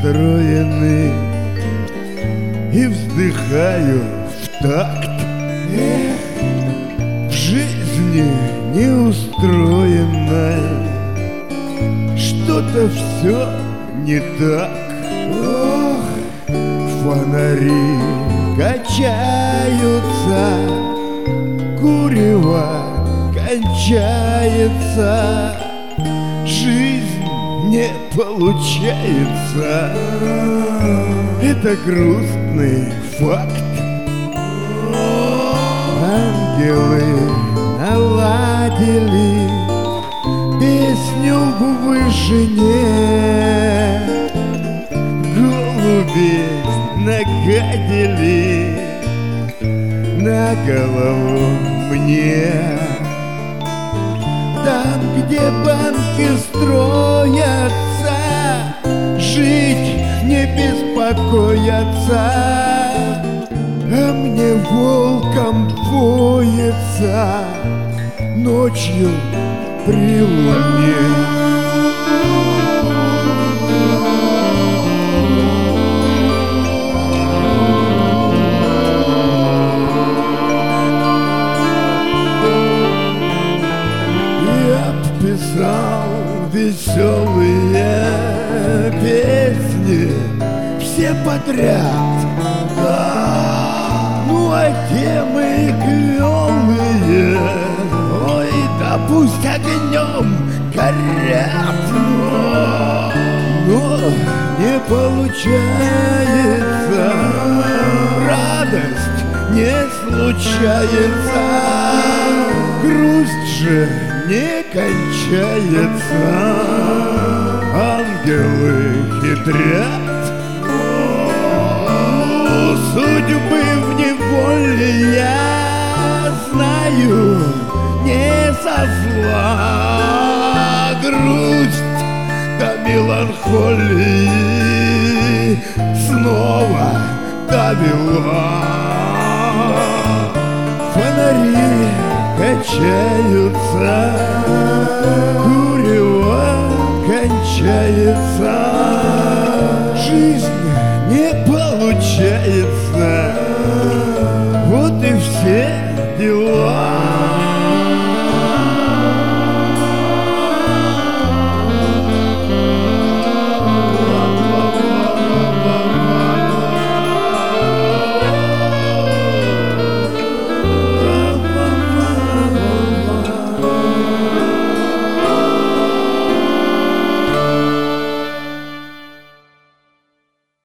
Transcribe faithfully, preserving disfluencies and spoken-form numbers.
настроены и вздыхаю в такт. Эх, в жизни неустроенной что-то все не так. Ох, фонари качаются, курево кончается, жизнь не получается. Это грустный факт. Ангелы наладили песню в вышине, голуби нагадили на голову мне. Там, где банки строятся, жить не беспокоятся, а мне волком воется ночью при луне. Писал веселые песни, все подряд, да. Ну а темы клевые, ой, да пусть огнем горят. Но не получается, радость не случается, грусть же не кончается. Ангелы хитрят, судьбы в неволе я знаю не со зла. Грусть до меланхолии снова довела. Фонари качаются, курево кончается,